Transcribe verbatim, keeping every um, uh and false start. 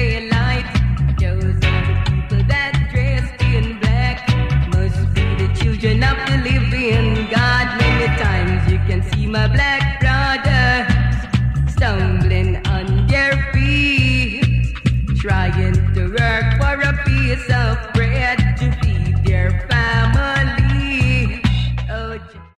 daylight. Those are the people that dressed in black. Must be the children of the living God. Many times you can see my black